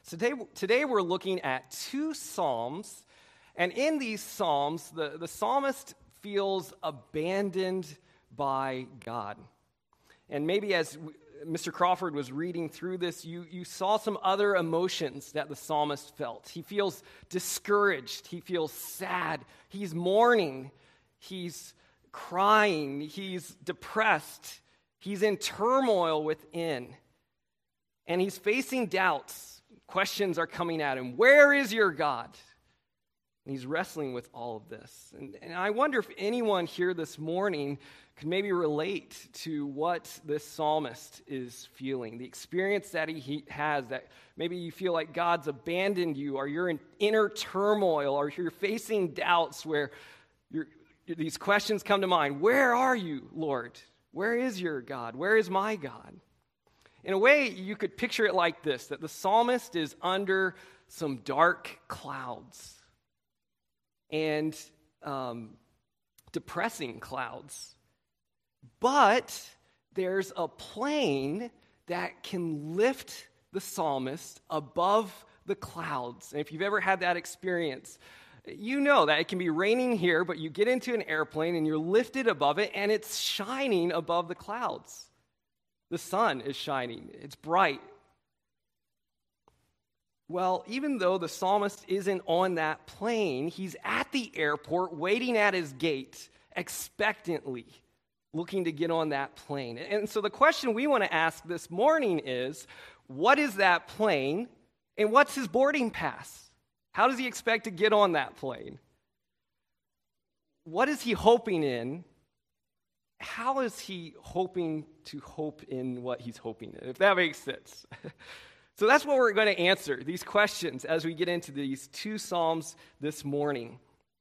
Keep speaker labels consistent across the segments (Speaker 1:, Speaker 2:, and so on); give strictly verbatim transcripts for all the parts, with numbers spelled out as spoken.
Speaker 1: So today, today we're looking at two Psalms, and in these Psalms, the, the psalmist feels abandoned by God. And maybe as Mister Crawford was reading through this, you, you saw some other emotions that the psalmist felt. He feels discouraged. He feels sad. He's mourning. He's crying. He's depressed. He's in turmoil within. And he's facing doubts. Questions are coming at him. Where is your God? And he's wrestling with all of this. And, and I wonder if anyone here this morning could maybe relate to what this psalmist is feeling, the experience that he, he has, that maybe you feel like God's abandoned you, or you're in inner turmoil, or you're facing doubts where you're, these questions come to mind. Where are you, Lord? Where is your God? Where is my God? In a way, you could picture it like this, that the psalmist is under some dark clouds and um, depressing clouds. But there's a plane that can lift the psalmist above the clouds. And if you've ever had that experience, you know that it can be raining here, but you get into an airplane and you're lifted above it, and it's shining above the clouds. The sun is shining. It's bright. Well, even though the psalmist isn't on that plane, he's at the airport waiting at his gate, expectantly looking to get on that plane. And so the question we want to ask this morning is, what is that plane, and what's his boarding pass? How does he expect to get on that plane? What is he hoping in? How is he hoping to hope in what he's hoping in, if that makes sense? So that's what we're going to answer, these questions, as we get into these two Psalms this morning.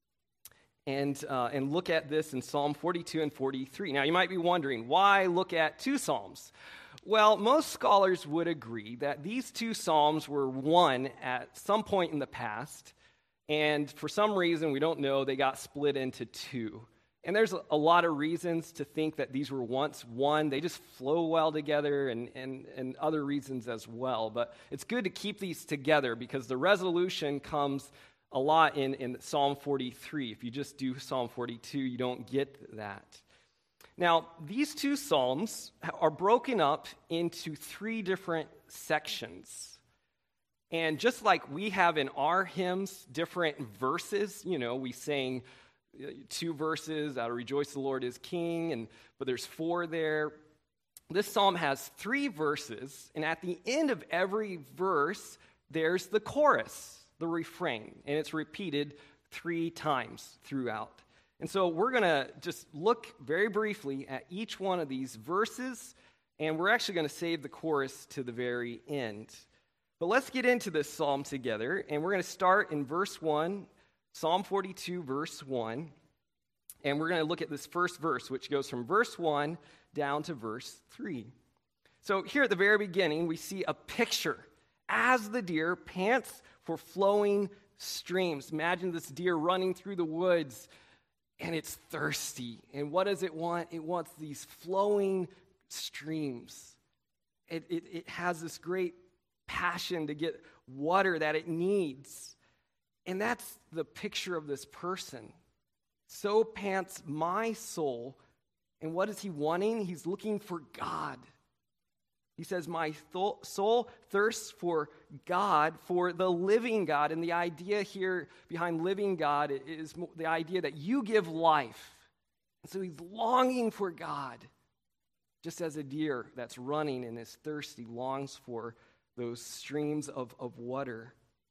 Speaker 1: And, uh, and look at this in Psalm forty-two and forty-three. Now, you might be wondering, why look at two Psalms? Well, most scholars would agree that these two Psalms were one at some point in the past, and for some reason, we don't know, they got split into two. And there's a lot of reasons to think that these were once one. They just flow well together, and, and, and other reasons as well. But it's good to keep these together because the resolution comes a lot in, in Psalm forty-three. If you just do Psalm forty-two, you don't get that. Now, these two Psalms are broken up into three different sections. And just like we have in our hymns different verses, you know, we sang two verses out of Rejoice the Lord is King, and but there's four there. This psalm has three verses, and at the end of every verse, there's the chorus, the refrain, and it's repeated three times throughout. And so we're going to just look very briefly at each one of these verses, and we're actually going to save the chorus to the very end. But let's get into this psalm together, and we're going to start in verse one, Psalm forty-two, verse one, and we're going to look at this first verse, which goes from verse one down to verse three. So here at the very beginning, we see a picture. As the deer pants for flowing streams. Imagine this deer running through the woods, and it's thirsty. And what does it want? It wants these flowing streams. It, it, it has this great passion to get water that it needs. And that's the picture of this person. So pants my soul. And what is he wanting? He's looking for God. He says, my th- soul thirsts for God, for the living God. And the idea here behind living God is the idea that you give life. And so he's longing for God, just as a deer that's running and is thirsty longs for those streams of, of water.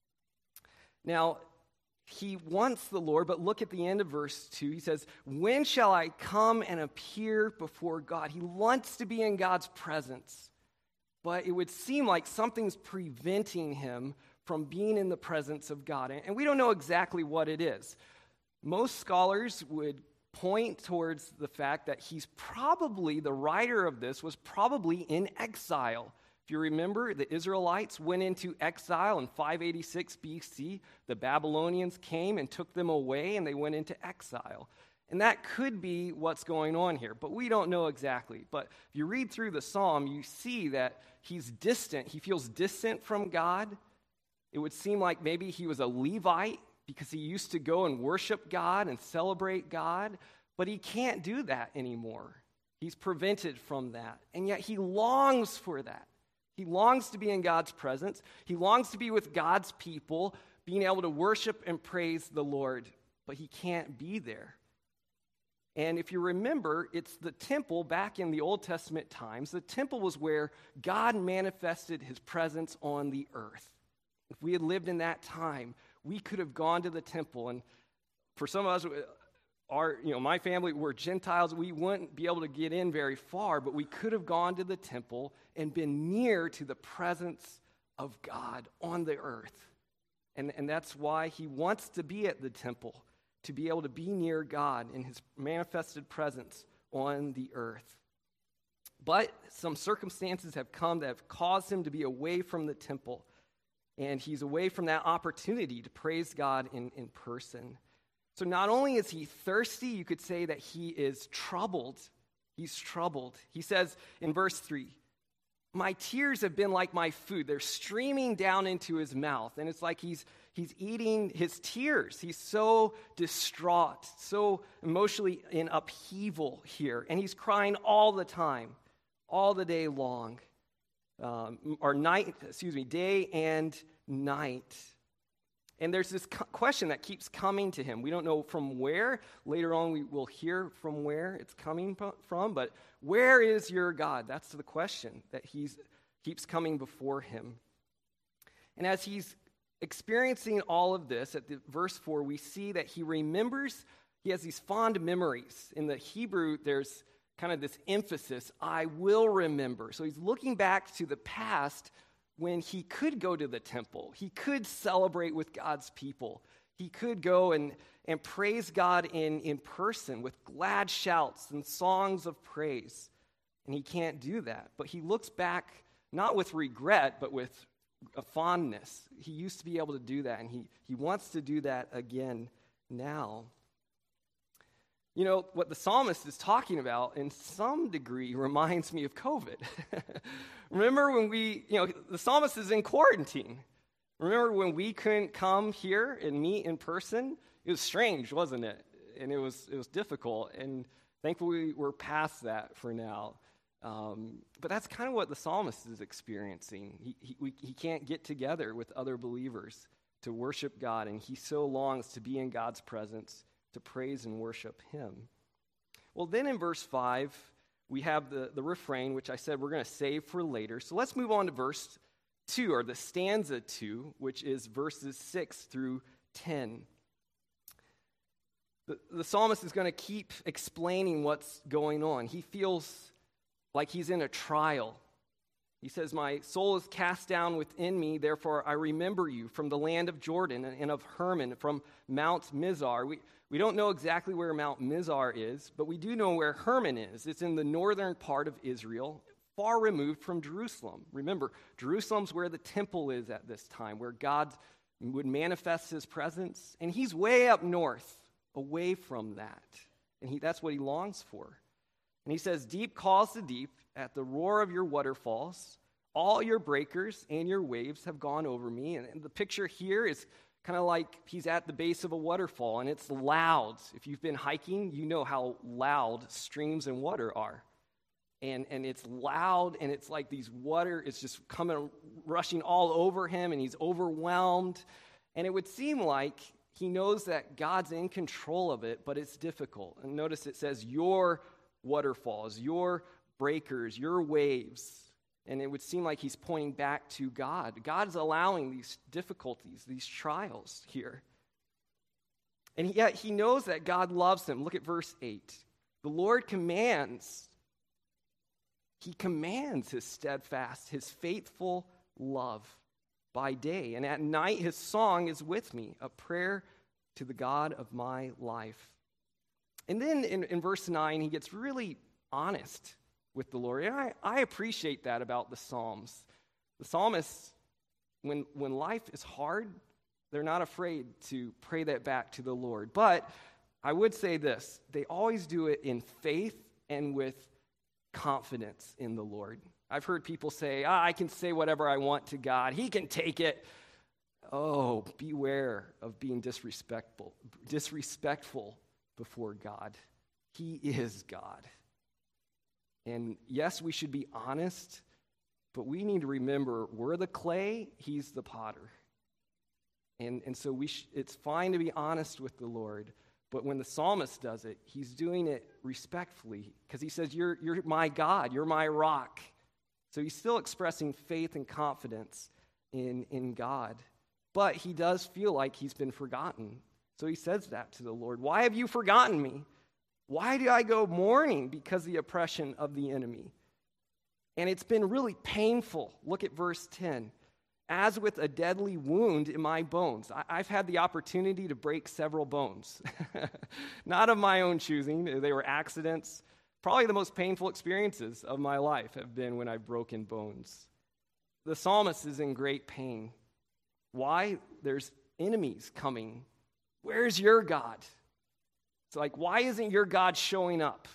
Speaker 1: Now, he wants the Lord, but look at the end of verse two. He says, when shall I come and appear before God? He wants to be in God's presence, but it would seem like something's preventing him from being in the presence of God. And we don't know exactly what it is. Most scholars would point towards the fact that he's probably, the writer of this, was probably in exile. If you remember, the Israelites went into exile in five eighty-six B C. The Babylonians came and took them away, and they went into exile. And that could be what's going on here, but we don't know exactly. But if you read through the psalm, you see that he's distant. He feels distant from God. It would seem like maybe he was a Levite because he used to go and worship God and celebrate God, but he can't do that anymore. He's prevented from that, and yet he longs for that. He longs to be in God's presence. He longs to be with God's people, being able to worship and praise the Lord, but he can't be there. And if you remember, it's the temple back in the Old Testament times. The temple was where God manifested his presence on the earth. If we had lived in that time, we could have gone to the temple. And for some of us, our, you know, my family, we're Gentiles. We wouldn't be able to get in very far, but we could have gone to the temple and been near to the presence of God on the earth. And, and that's why he wants to be at the temple, to be able to be near God in his manifested presence on the earth. But some circumstances have come that have caused him to be away from the temple, and he's away from that opportunity to praise God in, in person. So not only is he thirsty, you could say that he is troubled. He's troubled. He says in verse three, my tears have been like my food. They're streaming down into his mouth. And it's like he's he's eating his tears. He's so distraught, so emotionally in upheaval here. And he's crying all the time, all the day long. Um, or night, excuse me, day and night. And there's this question that keeps coming to him. We don't know from where. Later on, we will hear from where it's coming from. But where is your God? That's the question that he keeps coming before him. And as he's experiencing all of this, at the verse four, we see that he remembers, he has these fond memories. In the Hebrew, there's kind of this emphasis, I will remember. So he's looking back to the past when he could go to the temple. He could celebrate with God's people. He could go and, and praise God in, in person with glad shouts and songs of praise. And he can't do that. But he looks back, not with regret, but with a fondness. He used to be able to do that, and he, he wants to do that again now. You know, what the psalmist is talking about, in some degree, reminds me of COVID. Remember when we, you know, the psalmist is in quarantine. Remember when we couldn't come here and meet in person? It was strange, wasn't it? And it was it was difficult, and thankfully we're past that for now. Um, but that's kind of what the psalmist is experiencing. He, he, we, he can't get together with other believers to worship God, and he so longs to be in God's presence, to praise and worship him. Well, then in verse five, we have the, the refrain, which I said we're going to save for later. So let's move on to verse two, or the stanza two, which is verses six through ten. The, the psalmist is going to keep explaining what's going on. He feels like he's in a trial. He says, my soul is cast down within me, therefore I remember you from the land of Jordan and of Hermon, from Mount Mizar. We, we don't know exactly where Mount Mizar is, but we do know where Hermon is. It's in the northern part of Israel, far removed from Jerusalem. Remember, Jerusalem's where the temple is at this time, where God would manifest his presence, and he's way up north, away from that. And he, that's what he longs for. And he says, deep calls to deep at the roar of your waterfalls. All your breakers and your waves have gone over me. And, and the picture here is kind of like he's at the base of a waterfall, and it's loud. If you've been hiking, you know how loud streams and water are. And, and it's loud, and it's like these water is just coming, rushing all over him, and he's overwhelmed. And it would seem like he knows that God's in control of it, but it's difficult. And notice it says, your waterfalls, your breakers, your waves. And it would seem like he's pointing back to God. God's allowing these difficulties, these trials here. And yet he knows that God loves him. Look at verse eight. The Lord commands, he commands his steadfast, his faithful love by day. And at night his song is with me, a prayer to the God of my life. And then in, in verse nine, he gets really honest with the Lord. And I, I appreciate that about the Psalms. The psalmists, when, when life is hard, they're not afraid to pray that back to the Lord. But I would say this, they always do it in faith and with confidence in the Lord. I've heard people say, ah, I can say whatever I want to God. He can take it. Oh, beware of being disrespectful, disrespectful before God. He is God. And yes, we should be honest, but we need to remember we're the clay, he's the potter. And, and so we sh- it's fine to be honest with the Lord, but when the psalmist does it, he's doing it respectfully because he says, you're, you're my God, you're my rock. So he's still expressing faith and confidence in, in God. But he does feel like he's been forgotten. So he says that to the Lord. Why have you forgotten me? Why do I go mourning because of the oppression of the enemy? And it's been really painful. Look at verse ten. As with a deadly wound in my bones. I, I've had the opportunity to break several bones. Not of my own choosing. They were accidents. Probably the most painful experiences of my life have been when I've broken bones. The psalmist is in great pain. Why? There's enemies coming. Where's your God? It's like, why isn't your God showing up?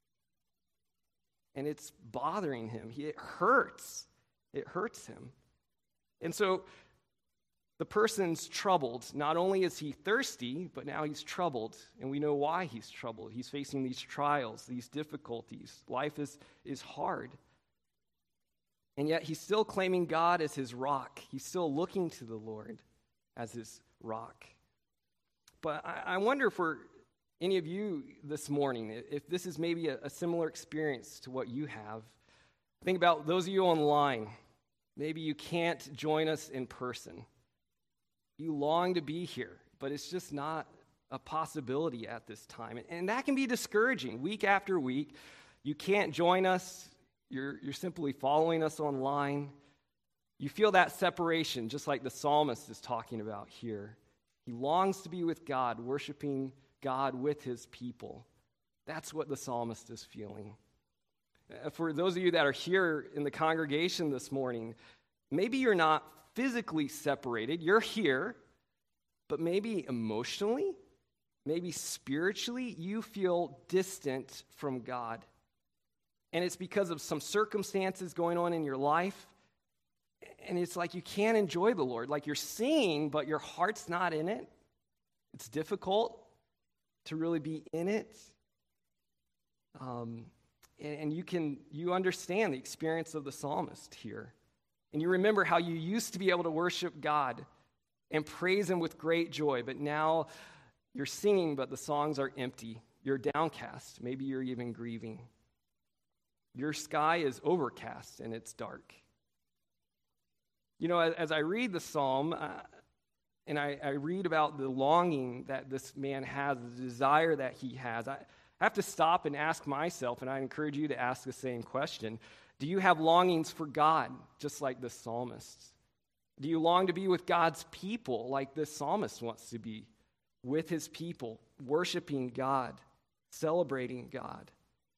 Speaker 1: And it's bothering him. He, it hurts. It hurts him. And so the person's troubled. Not only is he thirsty, but now he's troubled. And we know why he's troubled. He's facing these trials, these difficulties. Life is, is hard. And yet he's still claiming God as his rock. He's still looking to the Lord as his rock. But I, I wonder for any of you this morning, if this is maybe a, a similar experience to what you have. Think about those of you online. Maybe you can't join us in person. You long to be here, but it's just not a possibility at this time. And that can be discouraging. Week after week, you can't join us. You're, you're simply following us online. You feel that separation, just like the psalmist is talking about here. He longs to be with God, worshiping God with his people. That's what the psalmist is feeling. For those of you that are here in the congregation this morning, maybe you're not physically separated. You're here, but maybe emotionally, maybe spiritually, you feel distant from God. And it's because of some circumstances going on in your life. And it's like you can't enjoy the Lord. Like you're singing, but your heart's not in it. It's difficult to really be in it. Um, and, and you can you understand the experience of the psalmist here. And you remember how you used to be able to worship God and praise him with great joy, but now you're singing, but the songs are empty. You're downcast. Maybe you're even grieving. Your sky is overcast and it's dark. You know, as, as I read the psalm, uh, and I, I read about the longing that this man has, the desire that he has, I have to stop and ask myself, and I encourage you to ask the same question. Do you have longings for God, just like the psalmist? Do you long to be with God's people, like this psalmist wants to be, with his people, worshiping God, celebrating God?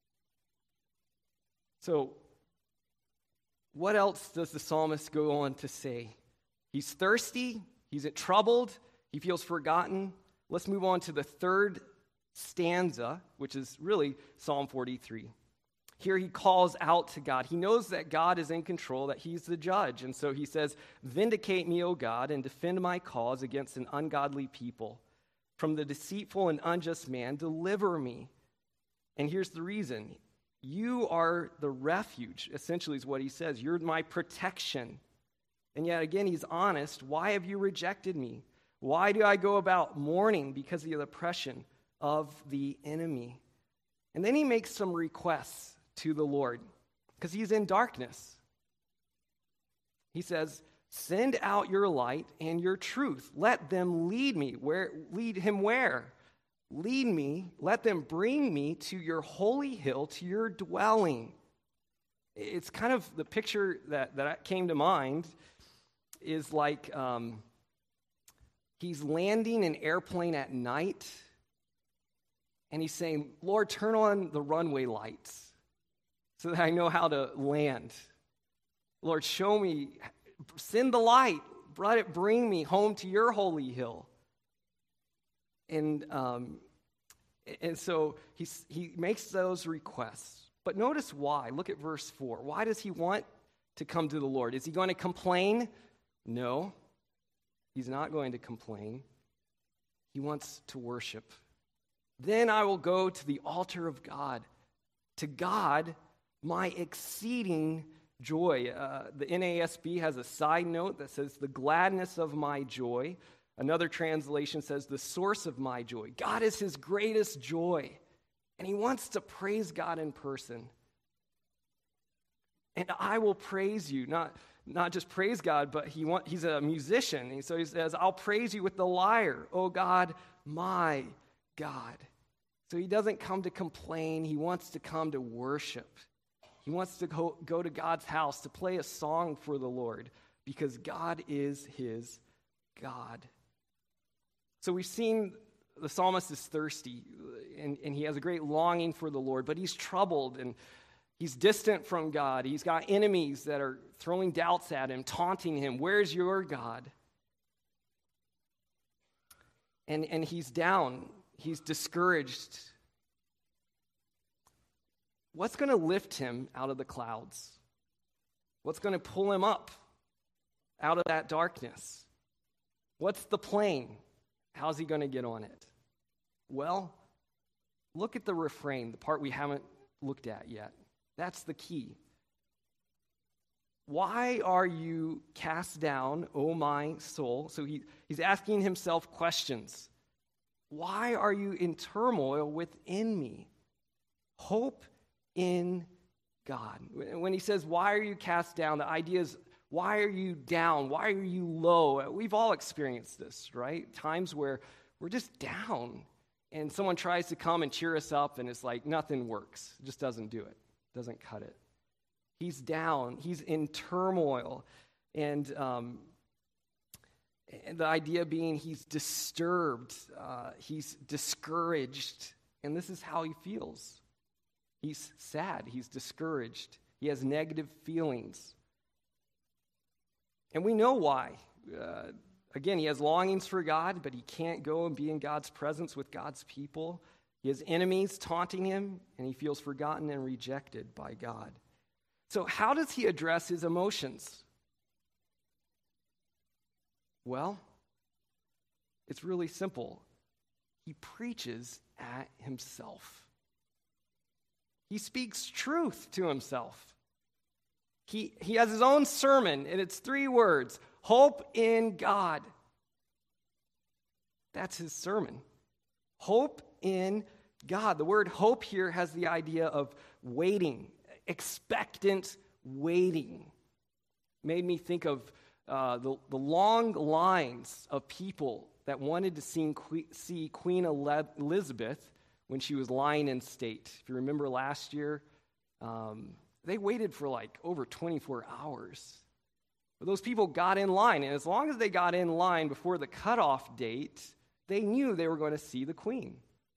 Speaker 1: So, what else does the psalmist go on to say? He's thirsty, he's troubled, he feels forgotten. Let's move on to the third stanza, which is really Psalm forty-three. Here he calls out to God. He knows that God is in control, that he's the judge. And so he says, "Vindicate me, O God, and defend my cause against an ungodly people. From the deceitful and unjust man, deliver me." And here's the reason. You are the refuge, essentially is what he says. You're my protection. And yet again, he's honest. Why have you rejected me? Why do I go about mourning because of the oppression of the enemy? And then he makes some requests to the Lord because he's in darkness. He says, "Send out your light and your truth. Let them lead me." Where lead him where? Lead me, let them bring me to your holy hill, to your dwelling. It's kind of the picture that, that came to mind is like um, he's landing an airplane at night, and he's saying, "Lord, turn on the runway lights so that I know how to land. Lord, show me, send the light, bring me home to your holy hill." And um, and so he's, he makes those requests. But notice why. Look at verse four. Why does he want to come to the Lord? Is he going to complain? No. He's not going to complain. He wants to worship. Then I will go to the altar of God, to God, my exceeding joy. Uh, the N A S B has a side note that says, the gladness of my joy. Another translation says, the source of my joy. God is his greatest joy, and he wants to praise God in person. And I will praise you, not, not just praise God, but he want, he's a musician. And so he says, I'll praise you with the lyre, oh God, my God. So he doesn't come to complain. He wants to come to worship. He wants to go, go to God's house to play a song for the Lord because God is his God. So we've seen the psalmist is thirsty and, and he has a great longing for the Lord, but he's troubled and he's distant from God. He's got enemies that are throwing doubts at him, taunting him. Where's your God? And, and he's down. He's discouraged. What's going to lift him out of the clouds? What's going to pull him up out of that darkness? What's the plane? How's he going to get on it? Well, look at the refrain, the part we haven't looked at yet. That's the key. Why are you cast down, O my soul? So he, he's asking himself questions. Why are you in turmoil within me? Hope in God. When he says, why are you cast down? The idea is, why are you down? Why are you low? We've all experienced this, right? Times where we're just down and someone tries to come and cheer us up and it's like nothing works. It just doesn't do it. Doesn't cut it. He's down. He's in turmoil. And, um, and the idea being he's disturbed. Uh, he's discouraged. And this is how he feels. He's sad. He's discouraged. He has negative feelings. And we know why. Uh, again, he has longings for God, but he can't go and be in God's presence with God's people. He has enemies taunting him, and he feels forgotten and rejected by God. So how does he address his emotions? Well, it's really simple. He preaches at himself. He speaks truth to himself. He, he has his own sermon, and it's three words: hope in God. That's his sermon. Hope in God. The word hope here has the idea of waiting, expectant waiting. Made me think of uh, the, the long lines of people that wanted to see, see Queen Elizabeth when she was lying in state. If you remember last year, um, they waited for like over twenty-four hours. But those people got in line, and as long as they got in line before the cutoff date, they knew they were going to see the Queen.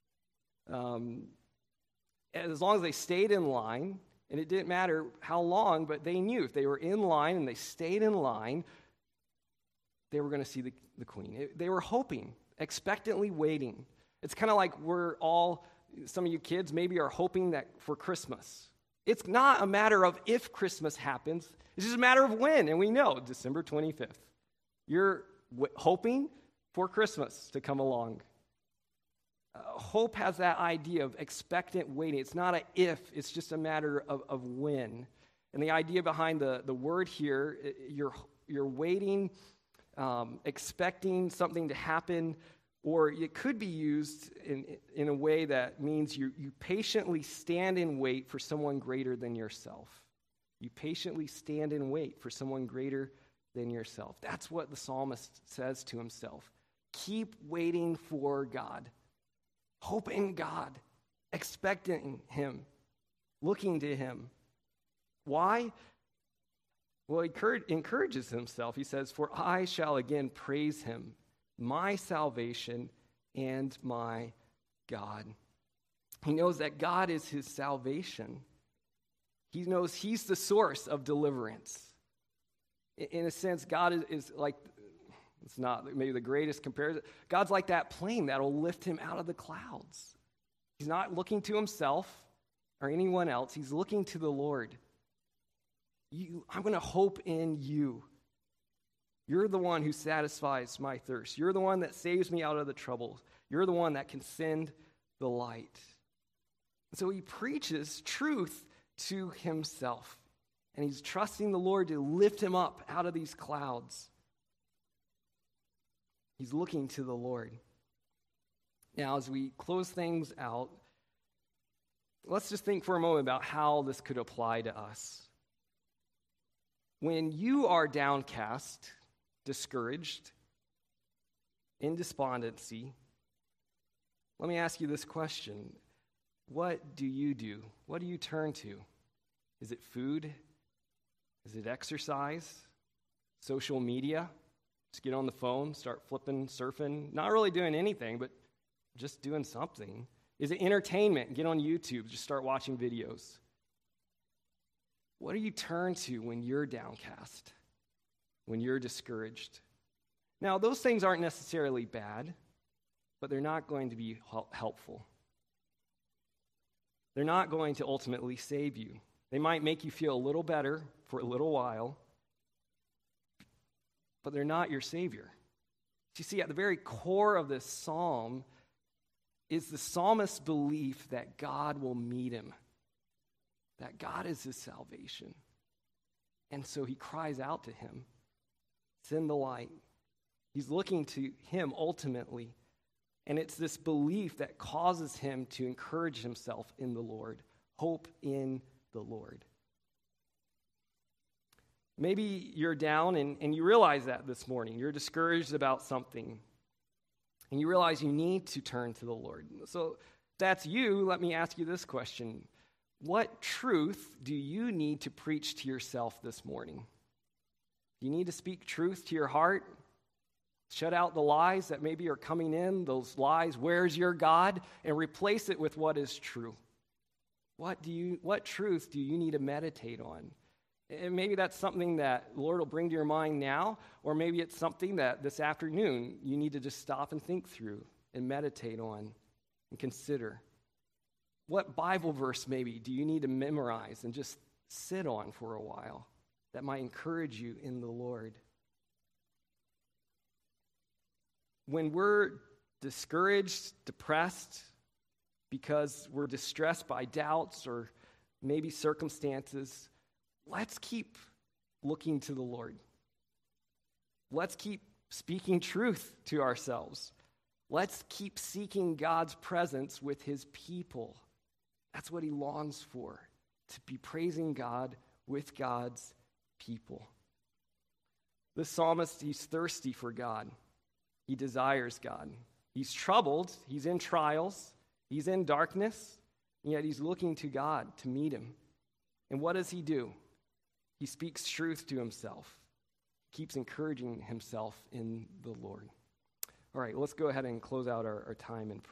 Speaker 1: Um, as long as they stayed in line, and it didn't matter how long, but they knew if they were in line and they stayed in line, they were going to see the, the Queen. It, they were hoping, expectantly waiting. It's kind of like we're all, some of you kids maybe are hoping that for Christmas. It's not a matter of if Christmas happens. It's just a matter of when, and we know, December twenty-fifth. You're w- hoping for Christmas to come along. Uh, hope has that idea of expectant waiting. It's not a if, it's just a matter of, of when. And the idea behind the, the word here, you're, you're waiting, um, expecting something to happen, or it could be used in, in a way that means you, you patiently stand and wait for someone greater than yourself. You patiently stand and wait for someone greater than yourself. That's what the psalmist says to himself. Keep waiting for God. Hope in God. Expecting him. Looking to him. Why? Well, he encourages himself. He says, for I shall again praise him, my salvation and my God. He knows that God is his salvation. He knows he's the source of deliverance. In a sense, God is, is like, it's not maybe the greatest comparison. God's like that plane that'll lift him out of the clouds. He's not looking to himself or anyone else. He's looking to the Lord. You, I'm going to hope in you. You're the one who satisfies my thirst. You're the one that saves me out of the trouble. You're the one that can send the light. And so he preaches truth to himself. And he's trusting the Lord to lift him up out of these clouds. He's looking to the Lord. Now, as we close things out, let's just think for a moment about how this could apply to us. When you are downcast, discouraged, in despondency, let me ask you this question. What do you do? What do you turn to? Is it food? Is it exercise? Social media? Just get on the phone, start flipping, surfing, not really doing anything, but just doing something. Is it entertainment? Get on YouTube, just start watching videos. What do you turn to when you're downcast, when you're discouraged? Now, those things aren't necessarily bad, but they're not going to be helpful. They're not going to ultimately save you. They might make you feel a little better for a little while, but they're not your Savior. You see, at the very core of this psalm is the psalmist's belief that God will meet him, that God is his salvation. And so he cries out to him, send the light. He's looking to him ultimately. And it's this belief that causes him to encourage himself in the Lord, hope in the Lord. Maybe you're down and, and you realize that this morning. You're discouraged about something. And you realize you need to turn to the Lord. So if that's you, let me ask you this question. What truth do you need to preach to yourself this morning? Do you need to speak truth to your heart? Shut out the lies that maybe are coming in, those lies, where's your God? And replace it with what is true. What do you, what truth do you need to meditate on? And maybe that's something that the Lord will bring to your mind now, or maybe it's something that this afternoon you need to just stop and think through and meditate on and consider. What Bible verse maybe do you need to memorize and just sit on for a while that might encourage you in the Lord? When we're discouraged, depressed, because we're distressed by doubts or maybe circumstances, let's keep looking to the Lord. Let's keep speaking truth to ourselves. Let's keep seeking God's presence with his people. That's what he longs for, to be praising God with God's people. The psalmist, he's thirsty for God. He desires God. He's troubled. He's in trials. He's in darkness. And yet he's looking to God to meet him. And what does he do? He speaks truth to himself. He keeps encouraging himself in the Lord. All right, let's go ahead and close out our, our time in prayer.